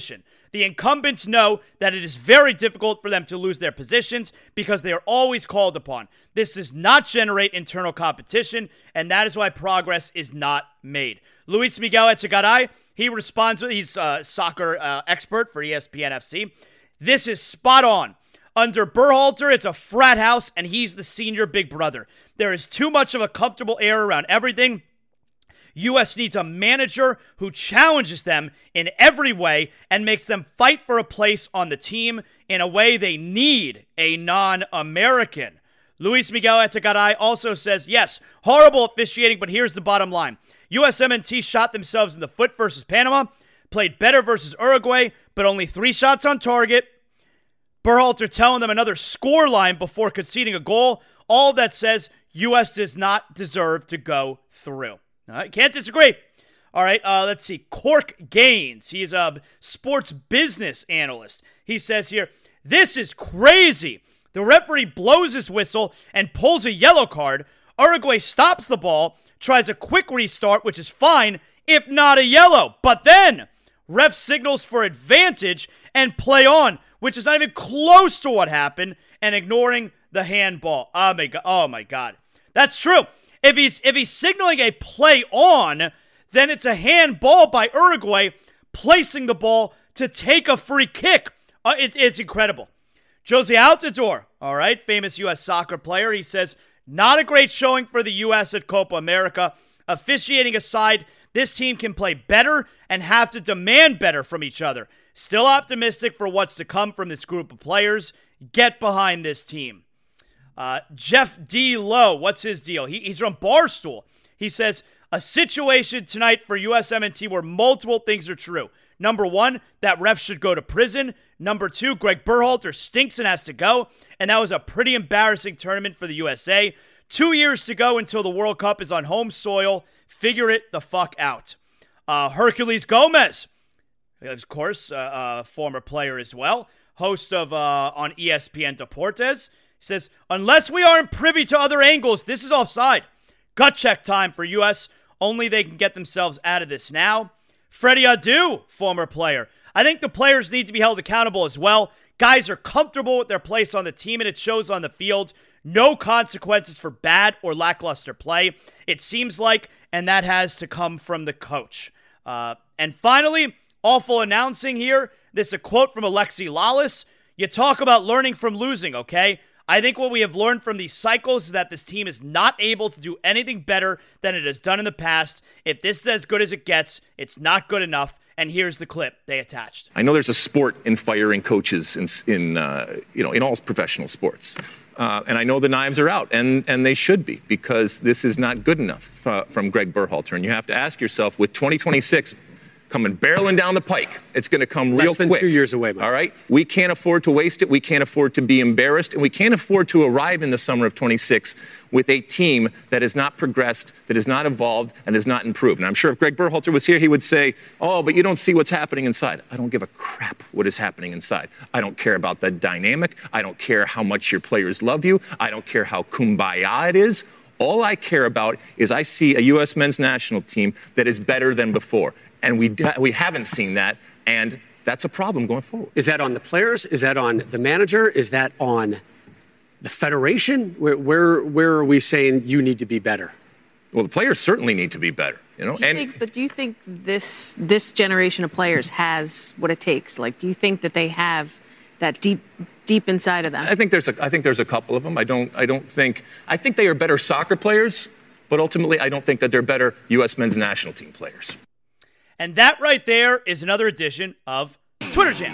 The incumbents know that it is very difficult for them to lose their positions because they are always called upon. This does not generate internal competition, and that is why progress is not made. Luis Miguel Echegaray, he responds, he's a soccer expert for ESPN FC. This is spot on. Under Berhalter, it's a frat house, and he's the senior big brother. There is too much of a comfortable air around everything. U.S. needs a manager who challenges them in every way and makes them fight for a place on the team in a way they need a non-American. Luis Miguel Echegaray also says, yes, horrible officiating, but here's the bottom line. USMNT shot themselves in the foot versus Panama, played better versus Uruguay, but only 3 shots on target. Berhalter telling them another score line before conceding a goal. All that says U.S. does not deserve to go through. All right, can't disagree. All right, let's see. Cork Gaines. He's a sports business analyst. He says here, this is crazy. The referee blows his whistle and pulls a yellow card. Uruguay stops the ball, tries a quick restart, which is fine, if not a yellow. But then, ref signals for advantage and play on, which is not even close to what happened, and ignoring the handball. Oh my God. That's true. If he's signaling a play on, then it's a handball by Uruguay placing the ball to take a free kick. It's incredible. Jose Altidore, all right, famous U.S. soccer player, he says, not a great showing for the U.S. at Copa America. Officiating aside, this team can play better and have to demand better from each other. Still optimistic for what's to come from this group of players. Get behind this team. Jeff D. Lowe, what's his deal? He's from Barstool. He says, a situation tonight for USMNT where multiple things are true. Number 1, that ref should go to prison. Number 2, Greg Berhalter stinks and has to go. And that was a pretty embarrassing tournament for the USA. 2 years to go until the World Cup is on home soil. Figure it the fuck out. Herculez Gomez, of course, a former player as well, host of on ESPN Deportes. He says, unless we aren't privy to other angles, this is offside. Gut check time for U.S. Only they can get themselves out of this now. Freddie Adu, former player. I think the players need to be held accountable as well. Guys are comfortable with their place on the team, and it shows on the field. No consequences for bad or lackluster play, it seems like, and that has to come from the coach. And finally, awful announcing here. This is a quote from Alexi Lalas. You talk about learning from losing, okay? I think what we have learned from these cycles is that this team is not able to do anything better than it has done in the past. If this is as good as it gets, it's not good enough. And here's the clip they attached. I know there's a sport in firing coaches in all professional sports. And I know the knives are out, and they should be, because this is not good enough from Greg Berhalter. And you have to ask yourself, with 2026 coming barreling down the pike, it's going to come real quick. Less than 2 years away, Mike. All right? We can't afford to waste it. We can't afford to be embarrassed. And we can't afford to arrive in the summer of 26 with a team that has not progressed, that has not evolved, and has not improved. And I'm sure if Greg Berhalter was here, he would say, oh, but you don't see what's happening inside. I don't give a crap what is happening inside. I don't care about the dynamic. I don't care how much your players love you. I don't care how kumbaya it is. All I care about is I see a U.S. men's national team that is better than before. And we haven't seen that, and that's a problem going forward. Is that on the players? Is that on the manager? Is that on the federation? Where are we saying you need to be better? Well, the players certainly need to be better. Do you think this generation of players has what it takes? Like, do you think that they have that deep inside of them? I think there's a couple of them. I think they are better soccer players, but ultimately I don't think that they're better U.S. men's national team players. And that right there is another edition of Twitter Jam.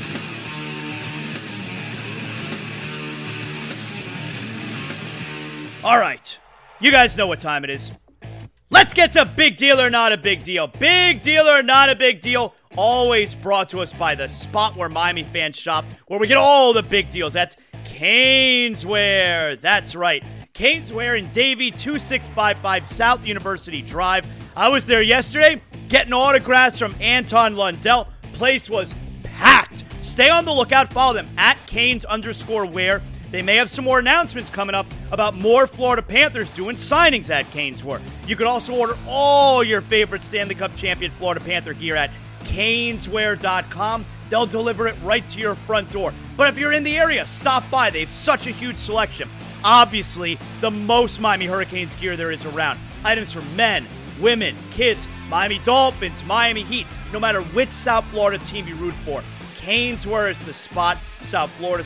All right, you guys know what time it is. Let's get to Big Deal or Not a Big Deal. Big Deal or Not a Big Deal, always brought to us by the spot where Miami fans shop, where we get all the big deals. That's Caneswear. That's right. Caneswear in Davie, 2655 South University Drive. I was there yesterday getting autographs from Anton Lundell. Place was packed. Stay on the lookout. Follow them at Canes_wear. They may have some more announcements coming up about more Florida Panthers doing signings at Caneswear. You can also order all your favorite Stanley Cup champion Florida Panther gear at Caneswear.com. they'll deliver it right to your front door. But if you're in the area, stop by. They have such a huge selection. Obviously, the most Miami Hurricanes gear there is around. Items for men, women, kids, Miami Dolphins, Miami Heat. No matter which South Florida team you root for, Caneswear is the spot. South Florida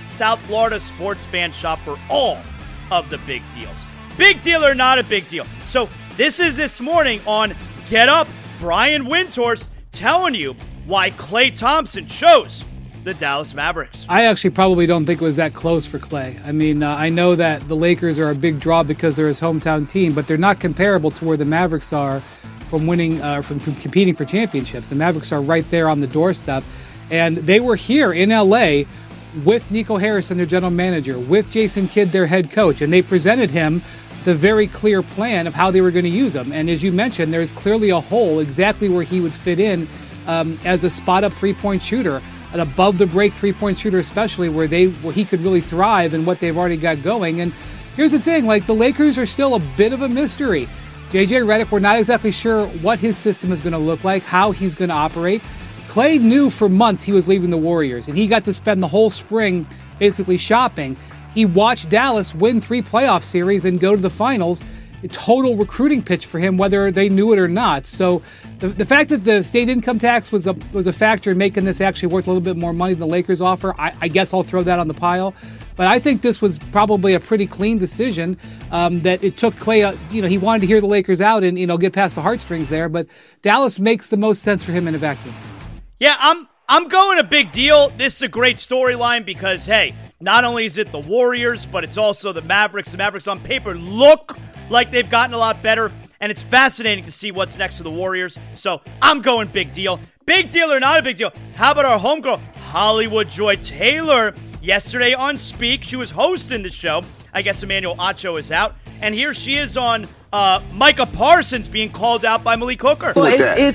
sports fan shop for all of the big deals. Big deal or not a big deal. So this morning on Get Up, Brian Windhorst telling you why Klay Thompson chose the Dallas Mavericks. I actually probably don't think it was that close for Klay. I mean, I know that the Lakers are a big draw because they're his hometown team, but they're not comparable to where the Mavericks are from winning, from competing for championships. The Mavericks are right there on the doorstep, and they were here in LA with Nico Harrison, their general manager, with Jason Kidd, their head coach, and they presented him the very clear plan of how they were going to use him. And as you mentioned, there's clearly a hole exactly where he would fit in as a spot-up three-point shooter, an above-the-break three-point shooter, especially where he could really thrive in what they've already got going. And here's the thing, like, the Lakers are still a bit of a mystery. JJ Redick, we're not exactly sure what his system is going to look like, how he's going to operate. Klay knew for months he was leaving the Warriors, and he got to spend the whole spring basically shopping. He watched Dallas win 3 playoff series and go to the finals. A total recruiting pitch for him, whether they knew it or not. So the fact that the state income tax was a factor in making this actually worth a little bit more money than the Lakers offer, I guess I'll throw that on the pile. But I think this was probably a pretty clean decision that it took Klay. He wanted to hear the Lakers out and get past the heartstrings there. But Dallas makes the most sense for him in a vacuum. Yeah, I'm going a big deal. This is a great storyline because, hey, not only is it the Warriors, but it's also the Mavericks. The Mavericks on paper look like they've gotten a lot better, and it's fascinating to see what's next for the Warriors. So I'm going big deal. Big deal or not a big deal? How about our homegirl, Hollywood Joy Taylor? Yesterday on Speak, she was hosting the show. I guess Emmanuel Acho is out. And here she is on Micah Parsons being called out by Malik Hooker. Well,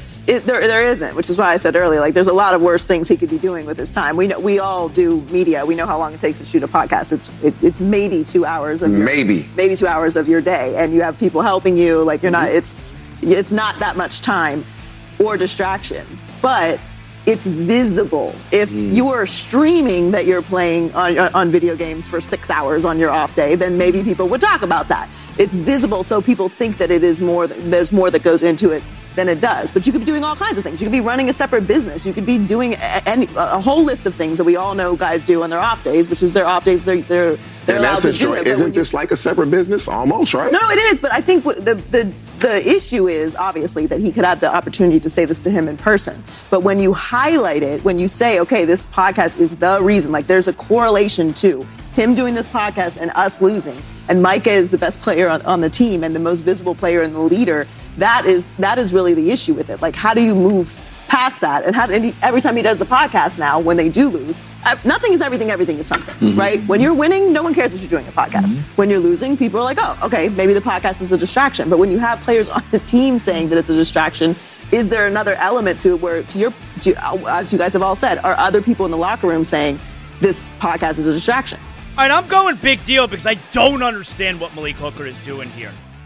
there isn't, which is why I said earlier, like, there's a lot of worse things he could be doing with his time. We all do media. We know how long it takes to shoot a podcast. It's maybe 2 hours of maybe 2 hours of your day, and you have people helping you. Like, you're not. It's not that much time or distraction, but it's visible. If you are streaming that you're playing on video games for 6 hours on your off day, then maybe people would talk about that. It's visible, so people think that it is more. There's more that goes into it than it does. But you could be doing all kinds of things. You could be running a separate business. You could be doing a whole list of things that we all know guys do on their off days, which is their off days. They're allowed to do it. Isn't this like a separate business almost, right? No, it is. But I think the issue is obviously that he could have the opportunity to say this to him in person. But when you highlight it, when you say, okay, this podcast is the reason, like, there's a correlation to him doing this podcast and us losing, and Micah is the best player on the team and the most visible player and the leader, that is really the issue with it. Like, how do you move past that? And every time he does the podcast now, when they do lose, nothing is everything, everything is something, right? When you're winning, no one cares that you're doing a podcast. When you're losing, people are like, oh, okay, maybe the podcast is a distraction. But when you have players on the team saying that it's a distraction, is there another element to it where, as you guys have all said, are other people in the locker room saying this podcast is a distraction? All right, I'm going big deal because I don't understand what Malik Hooker is doing here.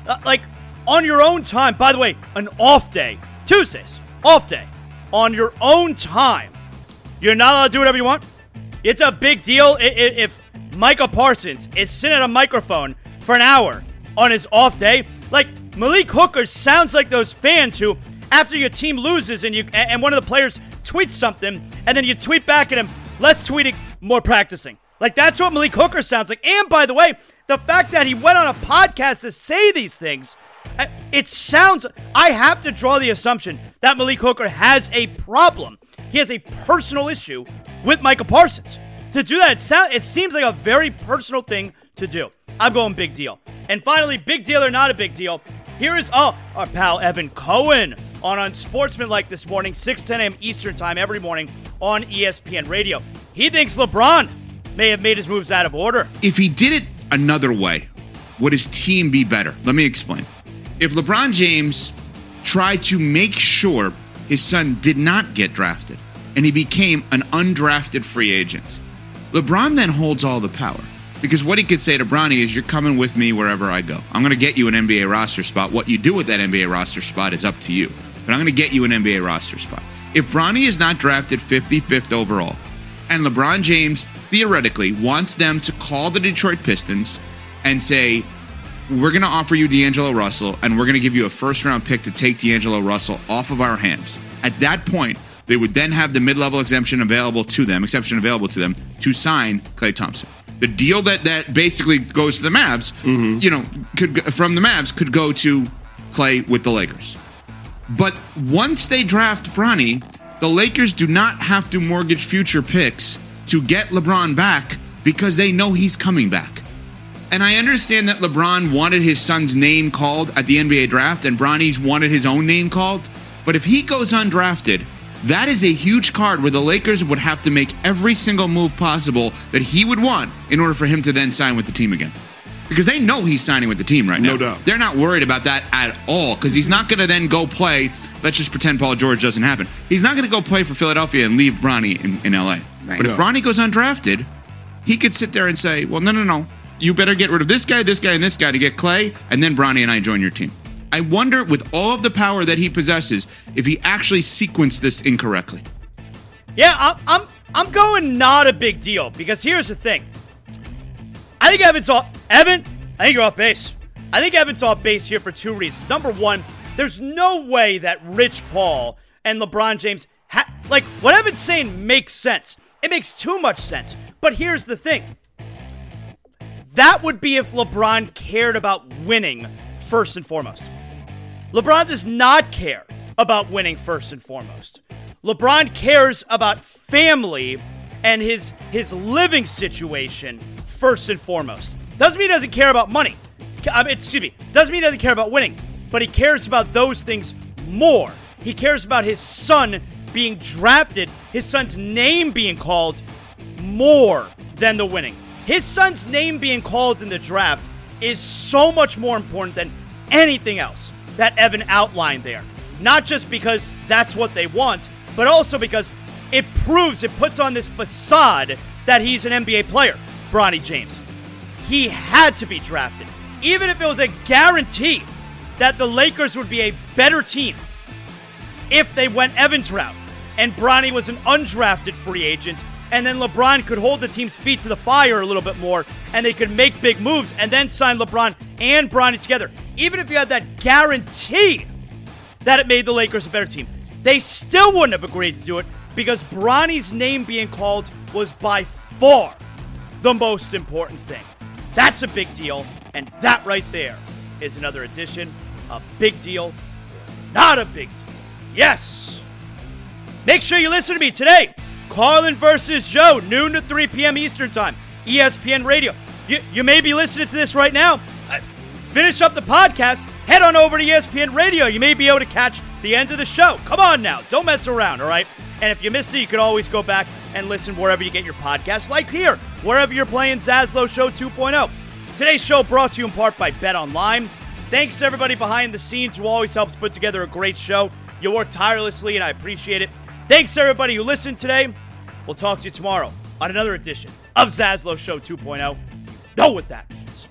On your own time, by the way, an off day, Tuesdays, off day, on your own time, you're not allowed to do whatever you want. It's a big deal if Micah Parsons is sitting at a microphone for an hour on his off day. Like, Malik Hooker sounds like those fans who, after your team loses and one of the players tweets something, and then you tweet back at him, less tweeting, more practicing. Like, that's what Malik Hooker sounds like. And, by the way, the fact that he went on a podcast to say these things, it sounds... I have to draw the assumption that Malik Hooker has a problem. He has a personal issue with Micah Parsons. To do that, it seems like a very personal thing to do. I'm going big deal. And finally, big deal or not a big deal, here is our pal Evan Cohen on Unsportsmanlike this morning, 6:10 a.m. Eastern Time every morning on ESPN Radio. He thinks LeBron may have made his moves out of order. If he did it another way, would his team be better? Let me explain. If LeBron James tried to make sure his son did not get drafted and he became an undrafted free agent, LeBron then holds all the power. Because what he could say to Bronny is, you're coming with me wherever I go. I'm going to get you an NBA roster spot. What you do with that NBA roster spot is up to you. But I'm going to get you an NBA roster spot. if Bronny is not drafted 55th overall, and LeBron James theoretically wants them to call the Detroit Pistons and say, we're going to offer you D'Angelo Russell, and we're going to give you a first-round pick to take D'Angelo Russell off of our hands. At that point, they would then have the mid-level exception available to them to sign Klay Thompson. The deal that basically goes to the Mavs, could go to Klay with the Lakers. But once they draft Bronny, the Lakers do not have to mortgage future picks to get LeBron back because they know he's coming back. And I understand that LeBron wanted his son's name called at the NBA draft and Bronny wanted his own name called. But if he goes undrafted, that is a huge card where the Lakers would have to make every single move possible that he would want in order for him to then sign with the team again. Because they know he's signing with the team right now. No doubt. They're not worried about that at all because he's not going to then go play. Let's just pretend Paul George doesn't happen. He's not going to go play for Philadelphia and leave Bronny in L.A. Right. But if Bronny goes undrafted, he could sit there and say, well, no. You better get rid of this guy, and this guy to get Klay, and then Bronny and I join your team. I wonder, with all of the power that he possesses, if he actually sequenced this incorrectly. Yeah, I'm going not a big deal, because here's the thing. I think I think you're off base. I think Evan's off base here for two reasons. Number one, there's no way that Rich Paul and LeBron James, what Evan's saying makes sense. It makes too much sense. But here's the thing. That would be if LeBron cared about winning first and foremost. LeBron does not care about winning first and foremost. LeBron cares about family and his living situation first and foremost. Doesn't mean he doesn't care about money. Doesn't mean he doesn't care about winning. But he cares about those things more. He cares about his son being drafted, his son's name being called more than the winning. His son's name being called in the draft is so much more important than anything else that Evan outlined there. Not just because that's what they want, but also because it puts on this facade that he's an NBA player, Bronny James. He had to be drafted. Even if it was a guarantee that the Lakers would be a better team if they went Evan's route and Bronny was an undrafted free agent, and then LeBron could hold the team's feet to the fire a little bit more, and they could make big moves and then sign LeBron and Bronny together. Even if you had that guarantee that it made the Lakers a better team, they still wouldn't have agreed to do it because Bronny's name being called was by far the most important thing. That's a big deal, and that right there is another edition of Big Deal, Not a Big Deal. Yes! Make sure you listen to me today. Carlin versus Joe, noon to 3 p.m. Eastern Time, ESPN Radio. You may be listening to this right now. Finish up the podcast, head on over to ESPN Radio. You may be able to catch the end of the show. Come on now, don't mess around, all right? And if you missed it, you could always go back and listen wherever you get your podcasts, like here, wherever you're playing Zaslow Show 2.0. Today's show brought to you in part by BetOnline. Thanks to everybody behind the scenes who always helps put together a great show. You work tirelessly, and I appreciate it. Thanks to everybody who listened today. We'll talk to you tomorrow on another edition of Zaslow Show 2.0. You know what that means.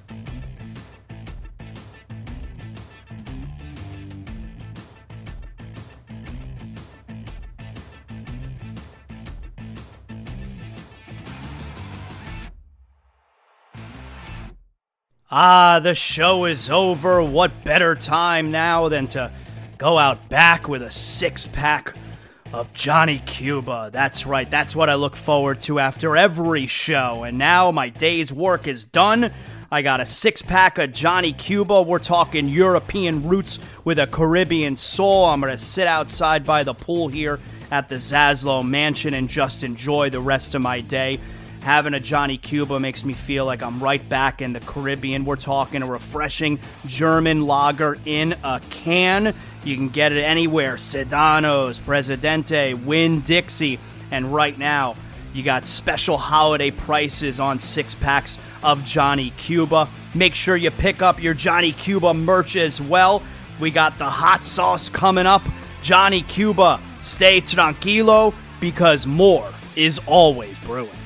The show is over. What better time now than to go out back with a six-pack of Johnny Cuba. That's right. That's what I look forward to after every show. And now my day's work is done. I got a six-pack of Johnny Cuba. We're talking European roots with a Caribbean soul. I'm going to sit outside by the pool here at the Zaslow Mansion and just enjoy the rest of my day. Having a Johnny Cuba makes me feel like I'm right back in the Caribbean. We're talking a refreshing German lager in a can. You can get it anywhere. Sedanos, Presidente, Winn-Dixie. And right now, you got special holiday prices on six-packs of Johnny Cuba. Make sure you pick up your Johnny Cuba merch as well. We got the hot sauce coming up. Johnny Cuba, stay tranquilo because more is always brewing.